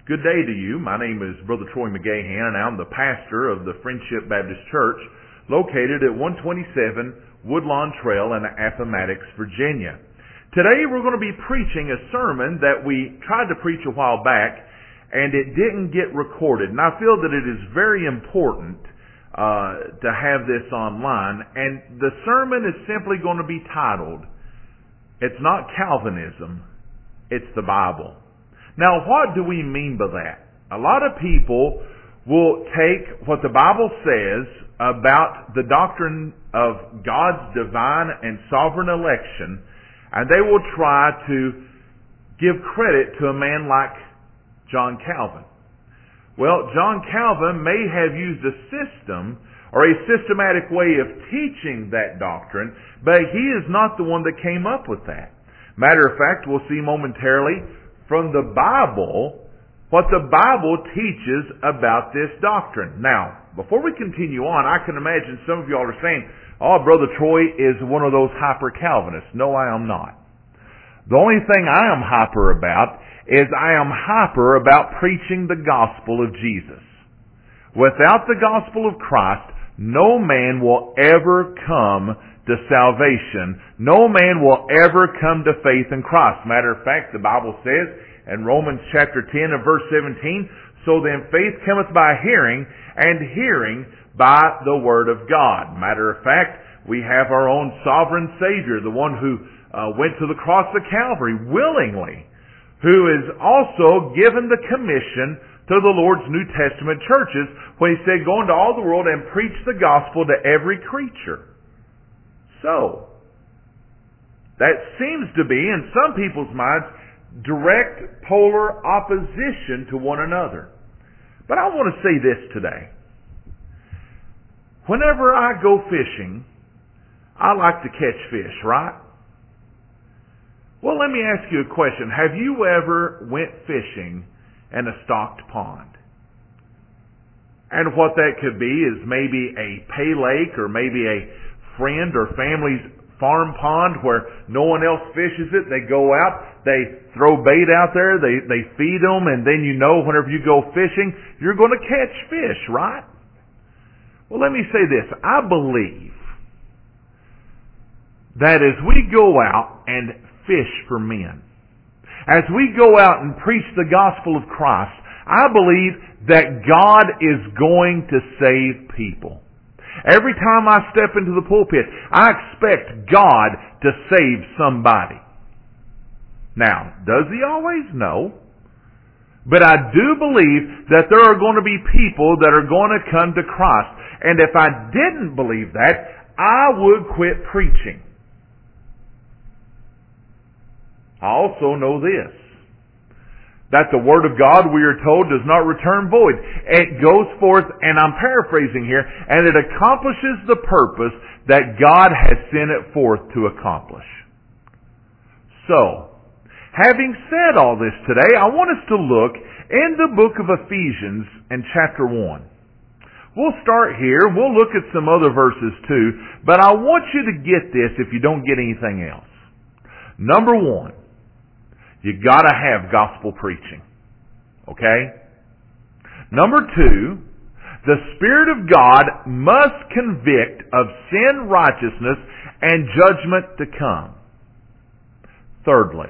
Good day to you. My name is Brother Troy McGahan, and I'm the pastor of the Friendship Baptist Church located at 127 Woodlawn Trail in Appomattox, Virginia. Today we're going to be preaching a sermon that we tried to preach a while back, and it didn't get recorded. And I feel that it is very important to have this online. And the sermon is simply going to be titled, "It's Not Calvinism, It's the Bible." Now, what do we mean by that? A lot of people will take what the Bible says about the doctrine of God's divine and sovereign election, and they will try to give credit to a man like John Calvin. Well, John Calvin may have used a system or a systematic way of teaching that doctrine, but he is not the one that came up with that. Matter of fact, we'll see momentarily from the Bible what the Bible teaches about this doctrine. Now, before we continue on, I can imagine some of y'all are saying, "Oh, Brother Troy is one of those hyper-Calvinists." No, I am not. The only thing I am hyper about is I am hyper about preaching the gospel of Jesus. Without the gospel of Christ, no man will ever come to salvation. No man will ever come to faith in Christ. Matter of fact, the Bible says in Romans chapter 10 and verse 17, "So then faith cometh by hearing, and hearing by the word of God." Matter of fact, we have our own sovereign Savior, the one who went to the cross of Calvary willingly, who is also given the commission to the Lord's New Testament churches when he said, "Go into all the world and preach the gospel to every creature." So, that seems to be, in some people's minds, direct polar opposition to one another. But I want to say this today. Whenever I go fishing, I like to catch fish, right? Well, let me ask you a question. Have you ever went fishing in a stocked pond? And what that could be is maybe a pay lake or maybe a friend or family's farm pond where no one else fishes it. They go out, they throw bait out there, they feed them, and then you know whenever you go fishing, you're going to catch fish, right? Well, let me say this. I believe that as we go out and fish for men, as we go out and preach the gospel of Christ, I believe that God is going to save people. Every time I step into the pulpit, I expect God to save somebody. Now, does He always? No. But I do believe that there are going to be people that are going to come to Christ. And if I didn't believe that, I would quit preaching. I also know this, that the Word of God, we are told, does not return void. It goes forth, and I'm paraphrasing here, and it accomplishes the purpose that God has sent it forth to accomplish. So, having said all this today, I want us to look in the book of Ephesians in chapter 1. We'll start here. We'll look at some other verses too, but I want you to get this if you don't get anything else. Number one, you gotta have gospel preaching. Okay? Number two, the Spirit of God must convict of sin, righteousness, and judgment to come. Thirdly,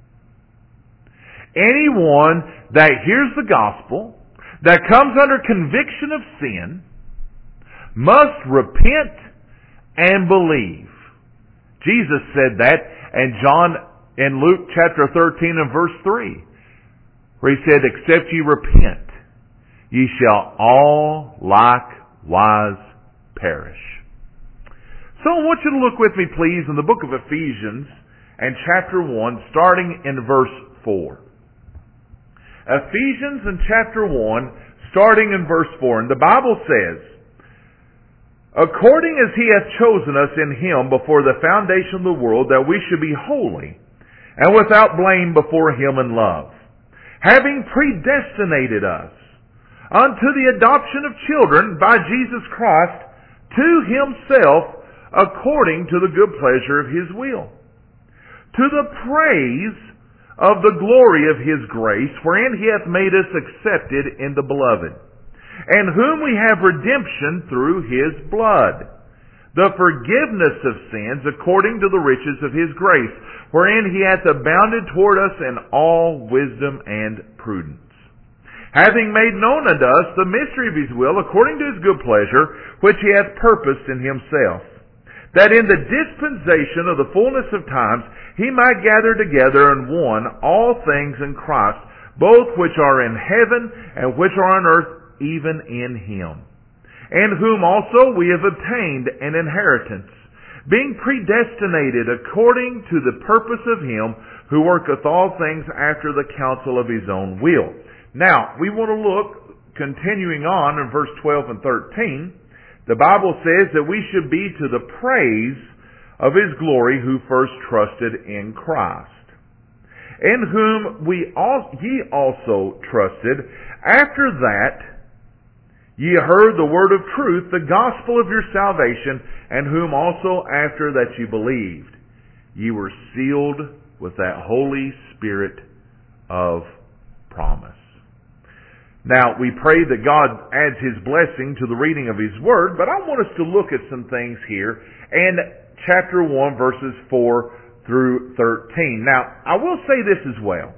anyone that hears the gospel, that comes under conviction of sin, must repent and believe. Jesus said that in Luke chapter 13 and verse 3, where He said, "Except ye repent, ye shall all likewise perish." So I want you to look with me, please, in the book of Ephesians and chapter 1, starting in verse 4. Ephesians in chapter 1, starting in verse 4. And the Bible says, "According as He hath chosen us in Him before the foundation of the world, that we should be holy and without blame before Him in love, having predestinated us unto the adoption of children by Jesus Christ to Himself, according to the good pleasure of His will, to the praise of the glory of His grace, wherein He hath made us accepted in the Beloved, and whom we have redemption through His blood, the forgiveness of sins according to the riches of His grace, wherein He hath abounded toward us in all wisdom and prudence, having made known unto us the mystery of His will, according to His good pleasure, which He hath purposed in Himself, that in the dispensation of the fullness of times He might gather together in one all things in Christ, both which are in heaven and which are on earth, even in Him, and whom also we have obtained an inheritance, being predestinated according to the purpose of Him who worketh all things after the counsel of His own will. Now, we want to look, continuing on in verse 12 and 13, the Bible says that we should be to the praise of His glory who first trusted in Christ, in whom ye also trusted, after that ye heard the word of truth, the gospel of your salvation, and whom also after that ye believed, ye were sealed with that Holy Spirit of promise. Now, we pray that God adds His blessing to the reading of His Word, but I want us to look at some things here in chapter 1, verses 4 through 13. Now, I will say this as well.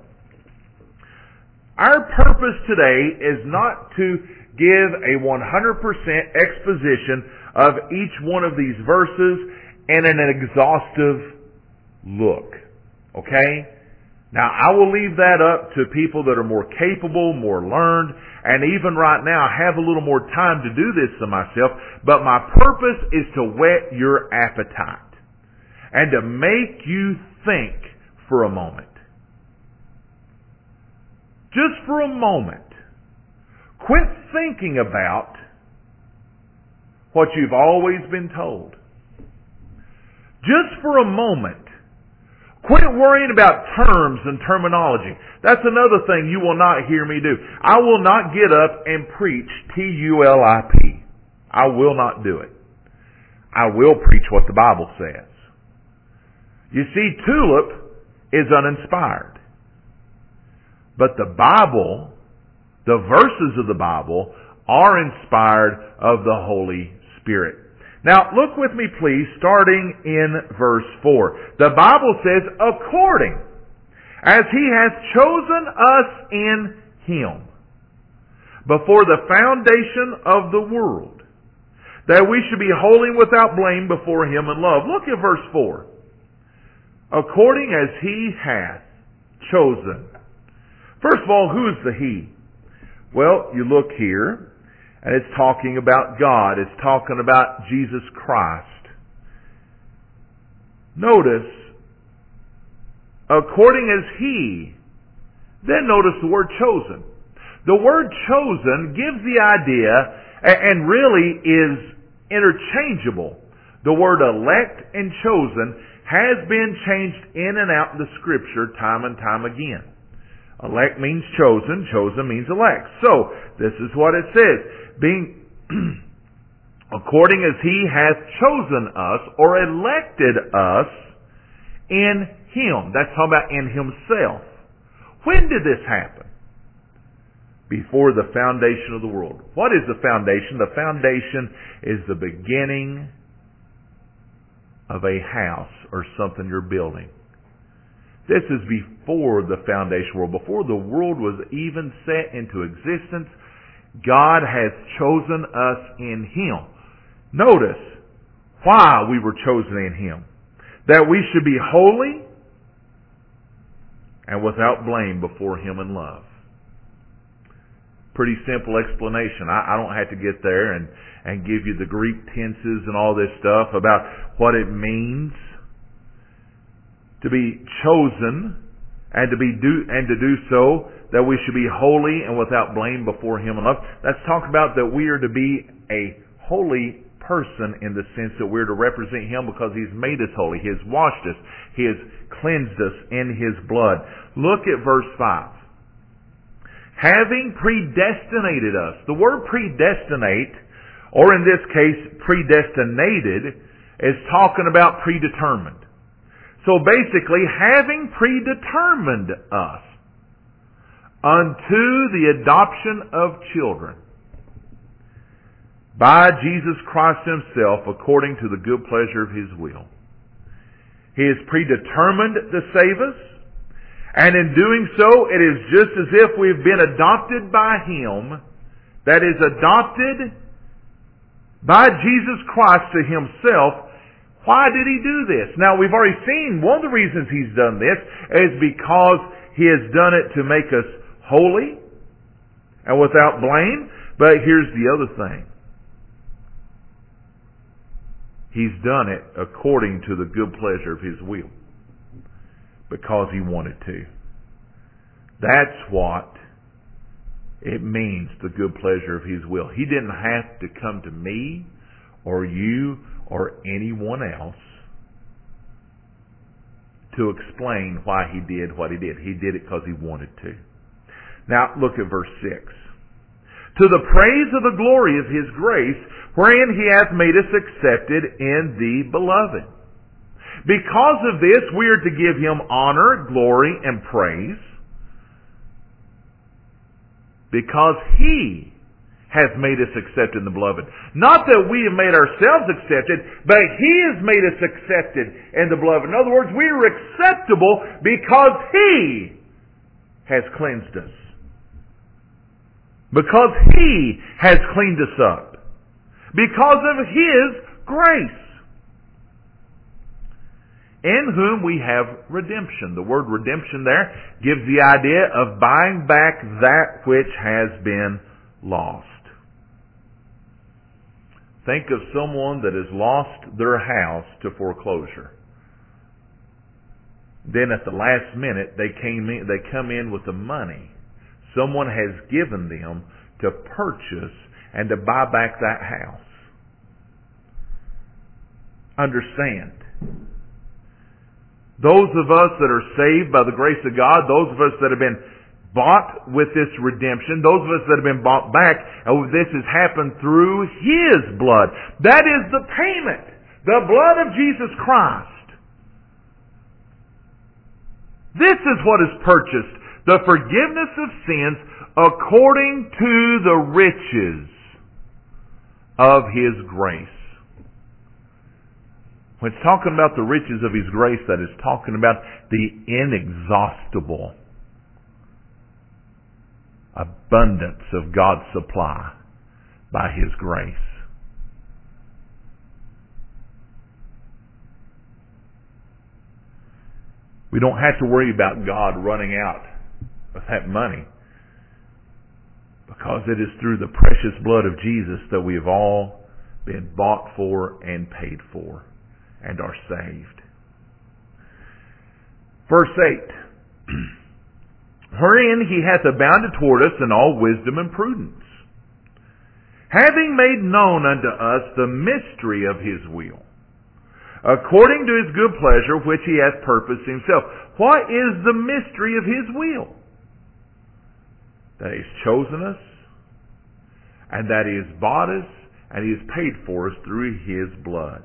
Our purpose today is not to give a 100% exposition of each one of these verses and an exhaustive look. Okay? Now, I will leave that up to people that are more capable, more learned, and even right now have a little more time to do this than myself. But my purpose is to whet your appetite and to make you think for a moment. Just for a moment. Quit thinking about what you've always been told. Just for a moment. Quit worrying about terms and terminology. That's another thing you will not hear me do. I will not get up and preach TULIP. I will not do it. I will preach what the Bible says. You see, TULIP is uninspired. But the Bible, the verses of the Bible, are inspired of the Holy Spirit. Now, look with me, please, starting in verse 4. The Bible says, according as He hath chosen us in Him before the foundation of the world, that we should be holy and without blame before Him in love. Look at verse 4. According as He hath chosen. First of all, who is the He? Well, you look here, and it's talking about God. It's talking about Jesus Christ. Notice, according as He, then notice the word chosen. The word chosen gives the idea, and really is interchangeable. The word elect and chosen has been changed in and out in the Scripture time and time again. Elect means chosen, chosen means elect. So, this is what it says. Being according as He hath chosen us or elected us in Him. That's talking about in Himself. When did this happen? Before the foundation of the world. What is the foundation? The foundation is the beginning of a house or something you're building. This is before the foundation world. Before the world was even set into existence, God has chosen us in Him. Notice why we were chosen in Him. That we should be holy and without blame before Him in love. Pretty simple explanation. I don't have to get there and give you the Greek tenses and all this stuff about what it means to be chosen and to do so, that we should be holy and without blame before Him in love. That's talking about that we are to be a holy person in the sense that we're to represent Him because He's made us holy. He has washed us. He has cleansed us in His blood. Look at verse 5. Having predestinated us. The word predestinate, or in this case predestinated, is talking about predetermined. So basically, having predetermined us unto the adoption of children by Jesus Christ Himself according to the good pleasure of His will. He is predetermined to save us, and in doing so, it is just as if we've been adopted by Him, that is adopted by Jesus Christ to Himself. Why did He do this? Now, we've already seen one of the reasons He's done this is because He has done it to make us holy and without blame. But here's the other thing. He's done it according to the good pleasure of His will. Because He wanted to. That's what it means, the good pleasure of His will. He didn't have to come to me or you or anyone else to explain why He did what He did. He did it because He wanted to. Now, look at verse 6. To the praise of the glory of His grace, wherein He hath made us accepted in the Beloved. Because of this, we are to give Him honor, glory, and praise. Because He has made us accepted in the Beloved. Not that we have made ourselves accepted, but He has made us accepted in the Beloved. In other words, we are acceptable because He has cleansed us. Because He has cleaned us up. Because of His grace. In whom we have redemption. The word redemption there gives the idea of buying back that which has been lost. Think of someone that has lost their house to foreclosure. Then at the last minute they come in with the money someone has given them to purchase and to buy back that house. Understand. Those of us that are saved by the grace of God, those of us that have been bought with this redemption, those of us that have been bought back, and this has happened through His blood. That is the payment. The blood of Jesus Christ. This is what is purchased. The forgiveness of sins according to the riches of His grace. When it's talking about the riches of His grace, that is talking about the inexhaustible abundance of God's supply by His grace. We don't have to worry about God running out of that money, because it is through the precious blood of Jesus that we have all been bought for and paid for and are saved. Verse 8. Wherein He hath abounded toward us in all wisdom and prudence, having made known unto us the mystery of His will, according to His good pleasure which He hath purposed Himself. What is the mystery of His will? That He has chosen us, and that He has bought us, and He has paid for us through His blood.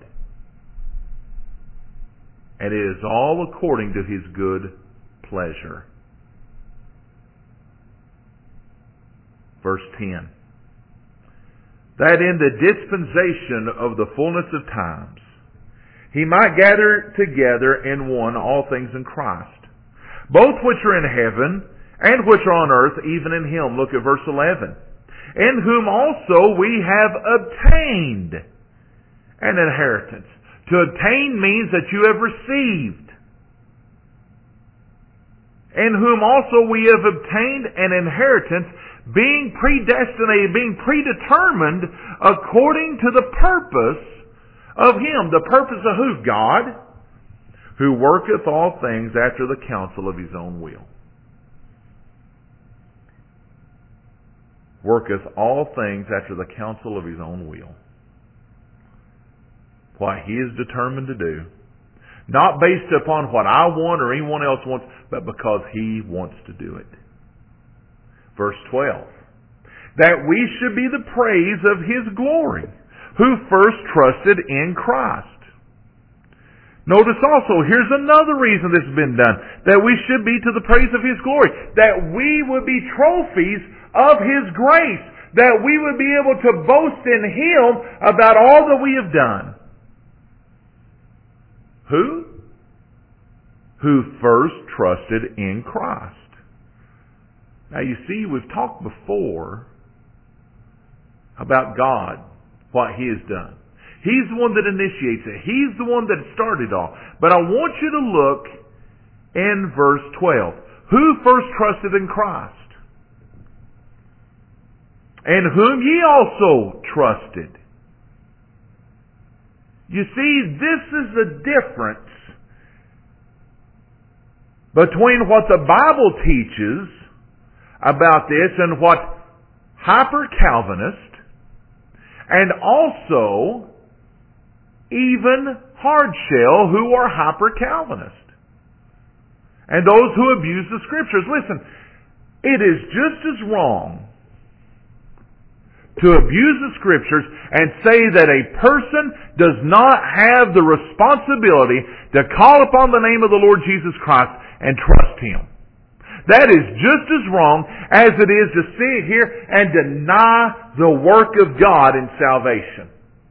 And it is all according to His good pleasure. Verse 10. That in the dispensation of the fullness of times, He might gather together in one all things in Christ, both which are in heaven and which are on earth, even in Him. Look at verse 11. In whom also we have obtained an inheritance. To obtain means that you have received. In whom also we have obtained an inheritance, being predestinated, being predetermined according to the purpose of Him. The purpose of who? God, who worketh all things after the counsel of His own will. Worketh all things after the counsel of His own will. What He is determined to do. Not based upon what I want or anyone else wants, but because He wants to do it. Verse 12. That we should be the praise of His glory, who first trusted in Christ, Notice also, here's another reason this has been done. That we should be to the praise of His glory. That we would be trophies of His grace. That we would be able to boast in Him about all that we have done. Who? Who first trusted in Christ. Now you see, we've talked before about God, what He has done. He's the one that initiates it. He's the one that started all. But I want you to look in verse 12. Who first trusted in Christ? And whom ye also trusted. You see, this is the difference between what the Bible teaches about this and what hyper-Calvinist and also even hardshell who are hyper-Calvinist and those who abuse the Scriptures. Listen, it is just as wrong to abuse the Scriptures and say that a person does not have the responsibility to call upon the name of the Lord Jesus Christ and trust Him. That is just as wrong as it is to sit here and deny the work of God in salvation.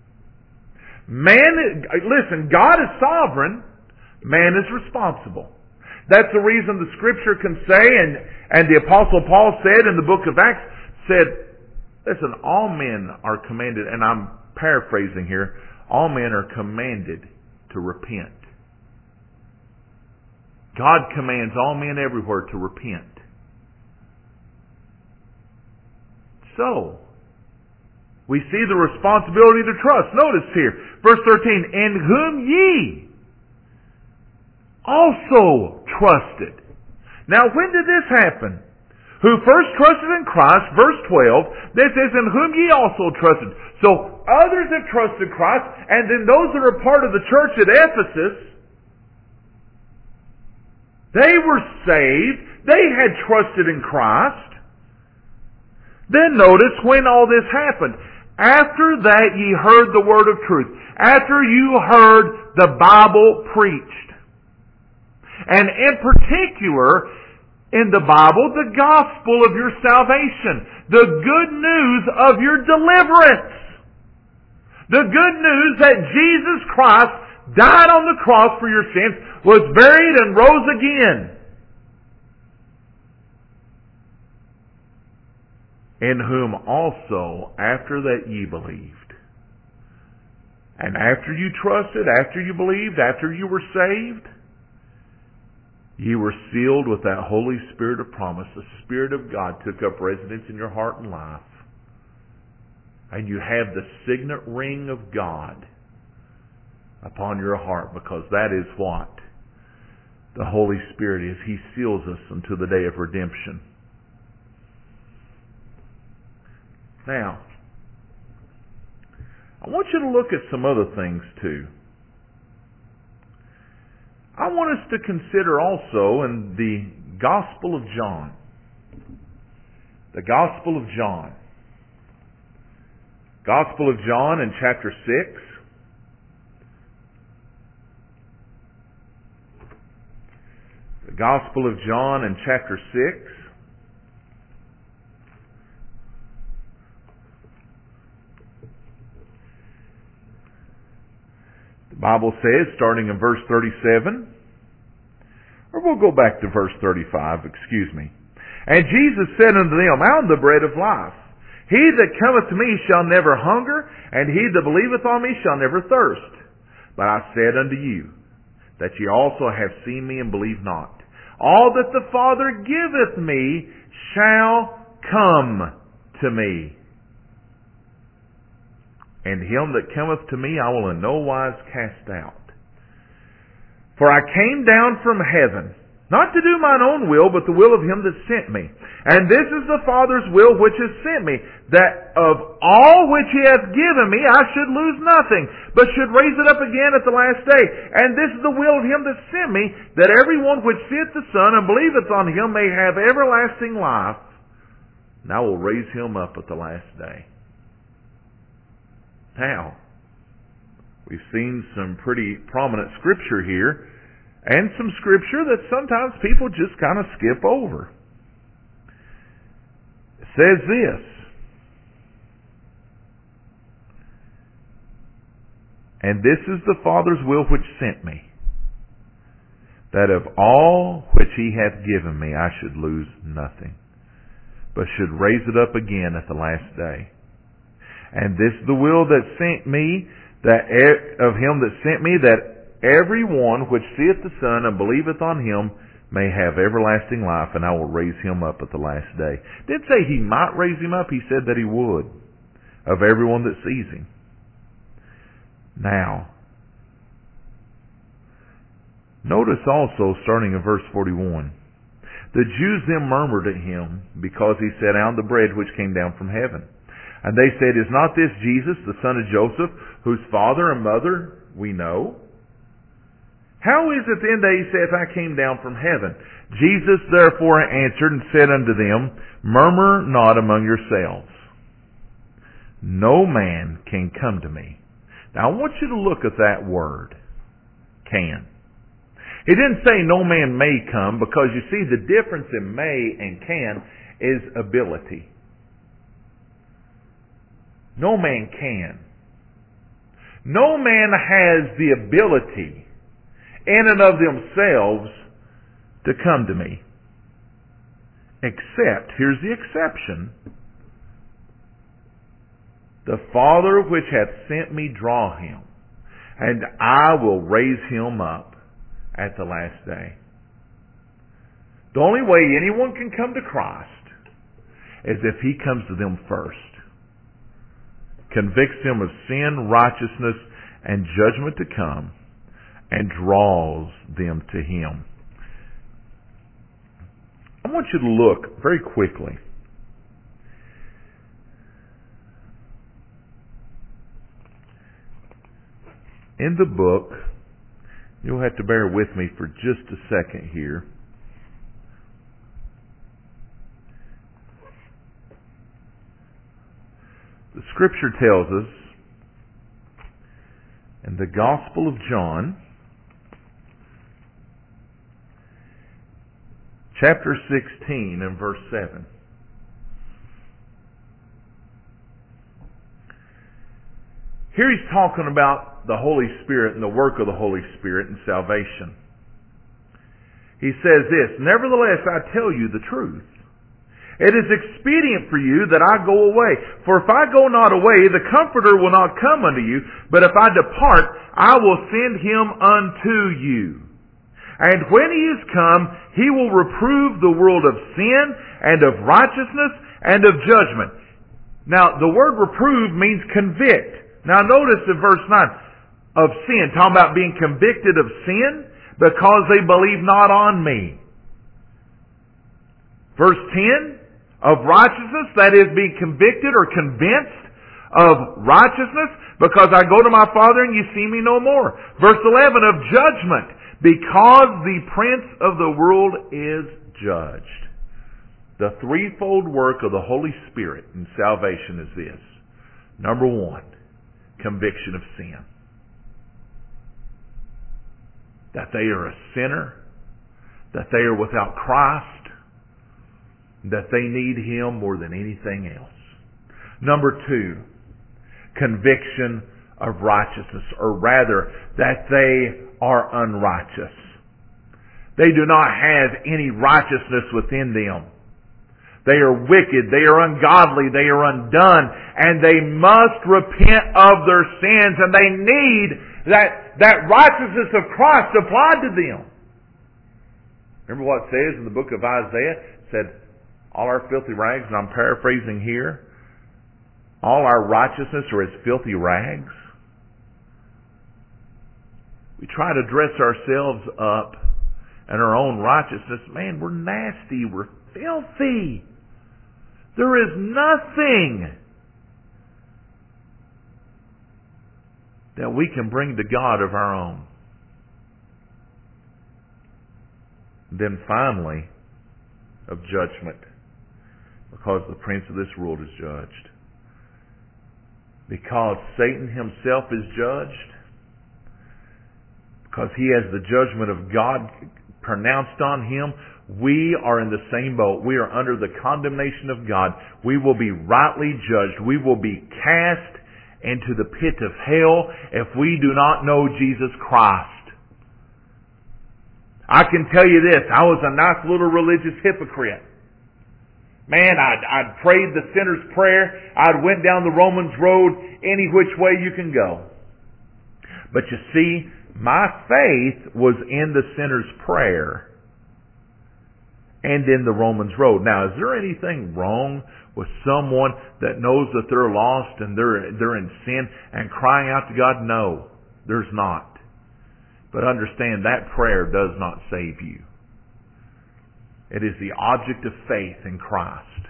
Listen, God is sovereign. Man is responsible. That's the reason the Scripture can say, and the Apostle Paul said in the book of Acts, said, listen, all men are commanded, and I'm paraphrasing here, all men are commanded to repent. God commands all men everywhere to repent. So, we see the responsibility to trust. Notice here, verse 13, in whom ye also trusted. Now, when did this happen? Who first trusted in Christ, verse 12, this is in whom ye also trusted. So, others have trusted Christ, and then those that are part of the church at Ephesus, they were saved. They had trusted in Christ. Then notice when all this happened. After that ye heard the word of truth. After you heard the Bible preached. And in particular, in the Bible, the gospel of your salvation. The good news of your deliverance. The good news that Jesus Christ died on the cross for your sins, was buried and rose again. In whom also, after that ye believed. And after you trusted, after you believed, after you were saved, ye were sealed with that Holy Spirit of promise. The Spirit of God took up residence in your heart and life. And you have the signet ring of God upon your heart, because that is what the Holy Spirit is. He seals us unto the day of redemption. Now, I want you to look at some other things too. I want us to consider also in the Gospel of John. The Gospel of John. Gospel of John in chapter 6. The Gospel of John in chapter 6. The Bible says, starting in verse 37, or we'll go back to verse 35, excuse me. And Jesus said unto them, I am the bread of life. He that cometh to me shall never hunger, and he that believeth on me shall never thirst. But I said unto you, that ye also have seen me and believe not. All that the Father giveth me shall come to me. And him that cometh to me I will in no wise cast out. For I came down from heaven, not to do mine own will, but the will of him that sent me. And this is the Father's will which has sent me, that of all which he hath given me I should lose nothing, but should raise it up again at the last day. And this is the will of him that sent me, that every one which seeth the Son and believeth on him may have everlasting life. And I will raise him up at the last day. Now, We've seen some pretty prominent scripture here, and some scripture that sometimes people just kind of skip over. It says this: "And this is the Father's will which sent me, that of all which he hath given me I should lose nothing, but should raise it up again at the last day. And this is the will that sent me, that of him that sent me, that every one which seeth the Son and believeth on him may have everlasting life, and I will raise him up at the last day." Didn't say he might raise him up, he said that he would, of everyone that sees him. Now, notice also, starting in verse 41, "The Jews then murmured at him, because he set out the bread which came down from heaven. And they said, Is not this Jesus, the son of Joseph, whose father and mother we know? How is it then that he saith, I came down from heaven? Jesus therefore answered and said unto them, Murmur not among yourselves. No man can come to me." Now I want you to look at that word, can. He didn't say no man may come, because you see the difference in may and can is ability. No man can. No man has the ability in and of themselves to come to me. Except, here's the exception, the Father which hath sent me draw him, and I will raise him up at the last day. The only way anyone can come to Christ is if he comes to them first, convicts them of sin, righteousness, and judgment to come, and draws them to him. I want you to look very quickly in the book. You'll have to bear with me for just a second here. The scripture tells us in the Gospel of John, chapter 16 and verse 7. Here he's talking about the Holy Spirit and the work of the Holy Spirit in salvation. He says this, "Nevertheless, I tell you the truth. It is expedient for you that I go away. For if I go not away, the Comforter will not come unto you. But if I depart, I will send him unto you. And when he is come, he will reprove the world of sin and of righteousness and of judgment." Now, the word reprove means convict. Now, notice in verse 9, of sin, talking about being convicted of sin because they believe not on me. Verse 10, of righteousness, that is being convicted or convinced of righteousness because I go to my Father and you see me no more. Verse 11, of judgment, because the prince of the world is judged. The threefold work of the Holy Spirit in salvation is this. Number one, conviction of sin. That they are a sinner, that they are without Christ, that they need him more than anything else. Number two, conviction of righteousness, or rather, that they are unrighteous. They do not have any righteousness within them. They are wicked, they are ungodly, they are undone, and they must repent of their sins, and they need that righteousness of Christ applied to them. Remember what it says in the book of Isaiah? It said, all our filthy rags, and I'm paraphrasing here, all our righteousness are as filthy rags. We try to dress ourselves up in our own righteousness. Man, we're nasty, we're filthy. There is nothing that we can bring to God of our own. Then finally, of judgment, because the prince of this world is judged. Because Satan himself is judged, because he has the judgment of God pronounced on him. We are in the same boat. We are under the condemnation of God. We will be rightly judged. We will be cast into the pit of hell if we do not know Jesus Christ. I can tell you this, I was a nice little religious hypocrite. Man, I'd prayed the sinner's prayer. I'd went down the Romans road any which way you can go. But you see, my faith was in the sinner's prayer and in the Romans road. Now, is there anything wrong with someone that knows that they're lost and they're in sin and crying out to God? No, there's not. But understand, that prayer does not save you. It is the object of faith in Christ.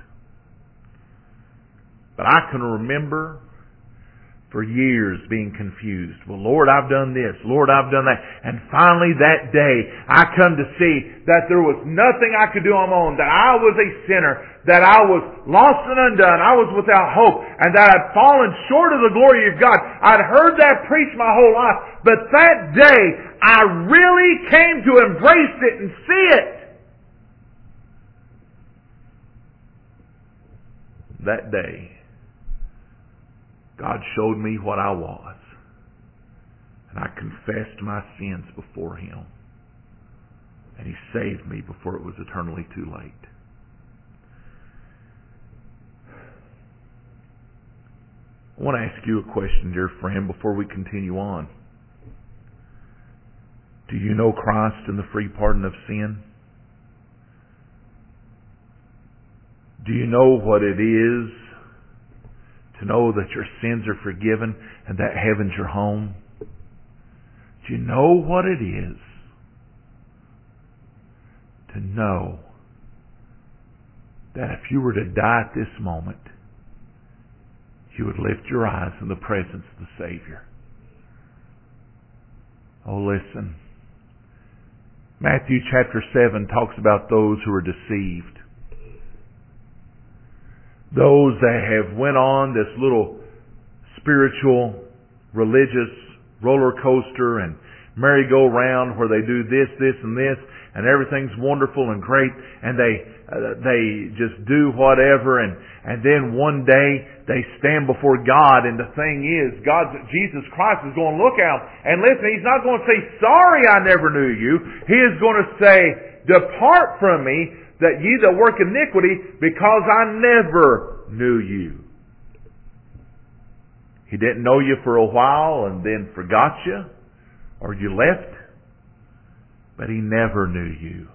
But I can remember for years being confused. Well, Lord, I've done this. Lord, I've done that. And finally that day, I come to see that there was nothing I could do on my own, that I was a sinner, that I was lost and undone, I was without hope, and that I'd fallen short of the glory of God. I'd heard that preached my whole life, but that day, I really came to embrace it and see it. That day, God showed me what I was. And I confessed my sins before Him. And He saved me before it was eternally too late. I want to ask you a question, dear friend, before we continue on. Do you know Christ and the free pardon of sin? Do you know what it is to know that your sins are forgiven and that heaven's your home? Do you know what it is to know that if you were to die at this moment, you would lift your eyes in the presence of the Savior? Oh, listen. Matthew chapter 7 talks about those who are deceived. Those that have went on this little spiritual, religious roller coaster and merry-go-round where they do this, this, and this, and everything's wonderful and great, and they just do whatever, and then one day they stand before God, and the thing is, Jesus Christ is going to look out, and listen, He's not going to say, "Sorry, I never knew you." He is going to say, "Depart from me, that ye that work iniquity, because I never knew you." He didn't know you for a while and then forgot you, or you left, but He never knew you.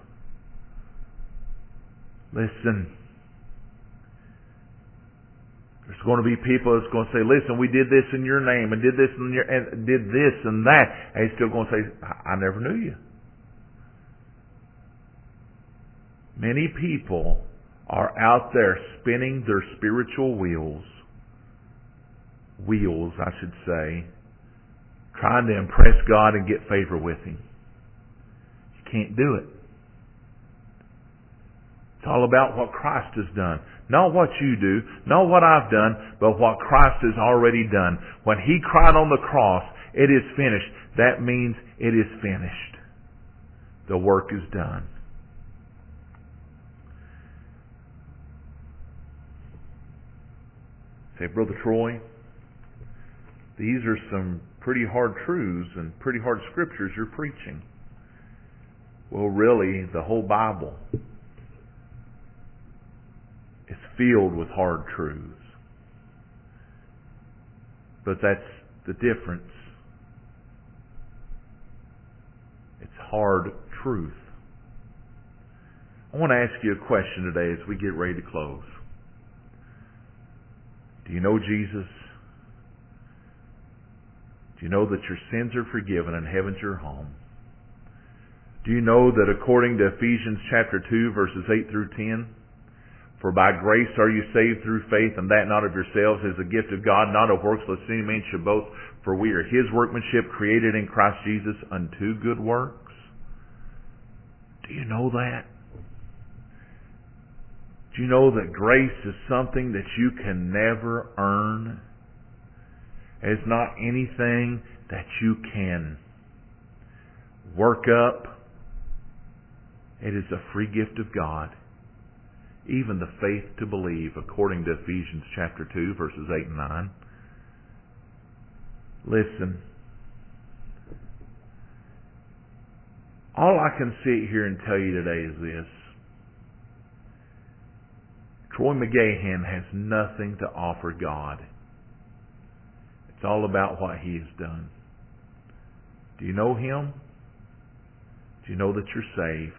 Listen, there's going to be people that's going to say, "Listen, we did this in your name and did this and did this and that," and He's still going to say, "I never knew you." Many people are out there spinning their spiritual wheels, I should say, trying to impress God and get favor with Him. You can't do it. It's all about what Christ has done. Not what you do, not what I've done, but what Christ has already done. When He cried on the cross, "It is finished," that means it is finished. The work is done. Say, "Brother Troy, these are some pretty hard truths and pretty hard scriptures you're preaching." Well, really, the whole Bible is filled with hard truths. But that's the difference. It's hard truth. I want to ask you a question today as we get ready to close. Do you know Jesus? Do you know that your sins are forgiven and heaven's your home? Do you know that according to Ephesians chapter 2, verses 8 through 10, "For by grace are you saved through faith, and that not of yourselves is a gift of God, not of works, lest any man should boast. For we are His workmanship, created in Christ Jesus unto good works"? Do you know that? Do you know that grace is something that you can never earn? It's not anything that you can work up. It is a free gift of God. Even the faith to believe, according to Ephesians chapter 2, verses 8 and 9. Listen. All I can sit here and tell you today is this. Troy McGahan has nothing to offer God. It's all about what he has done. Do you know him? Do you know that you're saved?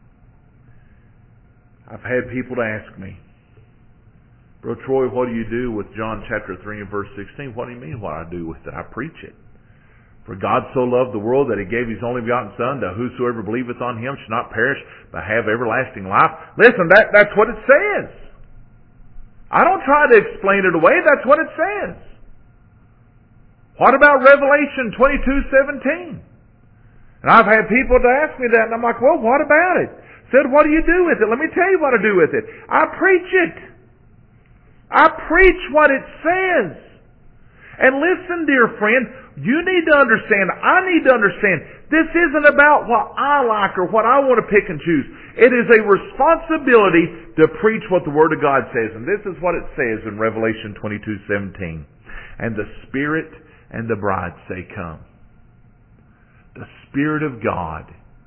I've had people to ask me, Bro Troy, what do you do with John chapter 3 and verse 16? What do you mean what I do with it? I preach it. For God so loved the world that He gave His only begotten Son, that whosoever believeth on Him should not perish, but have everlasting life. Listen, that's what it says. I don't try to explain it away. That's what it says. What about Revelation 22:17? And I've had people to ask me that, and I'm like, well, what about it? Said, what do you do with it? Let me tell you what I do with it. I preach it. I preach what it says. And listen, dear friend, you need to understand, I need to understand, this isn't about what I like or what I want to pick and choose. It is a responsibility to preach what the Word of God says. And this is what it says in Revelation 22:17. And the Spirit and the bride say, come. The Spirit of God,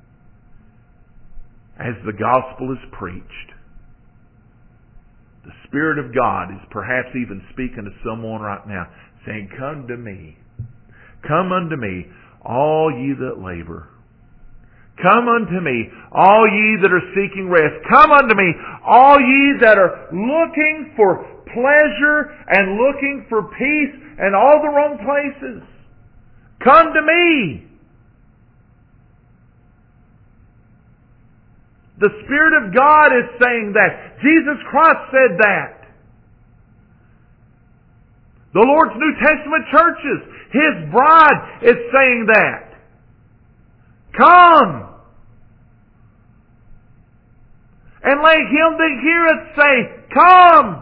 as the gospel is preached, the Spirit of God is perhaps even speaking to someone right now, saying, come to me. Come unto me, all ye that labor. Come unto me, all ye that are seeking rest. Come unto me, all ye that are looking for pleasure and looking for peace and all the wrong places. Come to me. The Spirit of God is saying that. Jesus Christ said that. The Lord's New Testament churches, His bride is saying that. Come. And let him that heareth say, come.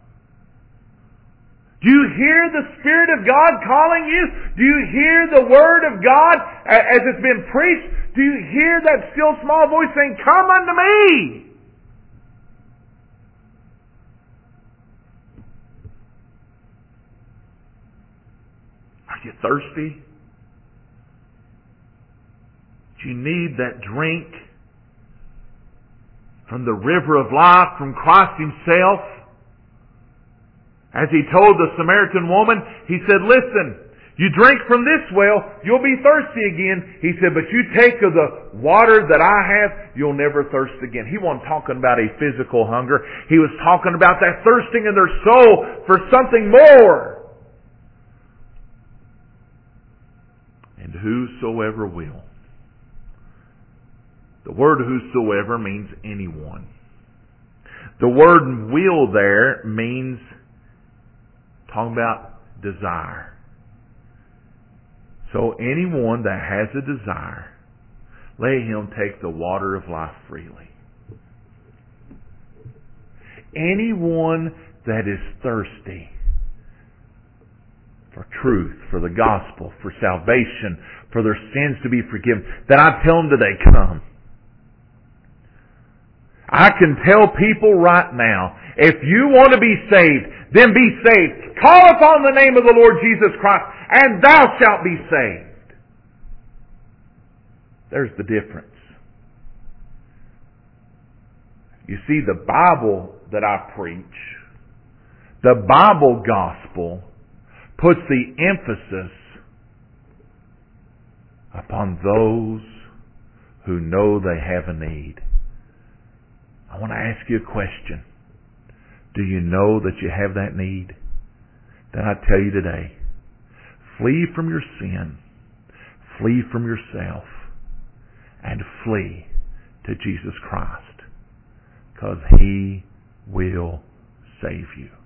Do you hear the Spirit of God calling you? Do you hear the Word of God as it's been preached? Do you hear that still small voice saying, come unto me? Are you thirsty? Do you need that drink from the river of life from Christ Himself? As He told the Samaritan woman, He said, listen, you drink from this well, you'll be thirsty again. He said, but you take of the water that I have, you'll never thirst again. He wasn't talking about a physical hunger. He was talking about that thirsting in their soul for something more. And whosoever will. The word whosoever means anyone. The word will there means talking about desire. So anyone that has a desire, let him take the water of life freely. Anyone that is thirsty for truth, for the gospel, for salvation, for their sins to be forgiven, then I tell them today, come. I can tell people right now, if you want to be saved, then be saved. Call upon the name of the Lord Jesus Christ, and thou shalt be saved. There's the difference. You see, the Bible that I preach, the Bible gospel, puts the emphasis upon those who know they have a need. I want to ask you a question. Do you know that you have that need? Then I tell you today, flee from your sin, flee from yourself, and flee to Jesus Christ, because He will save you.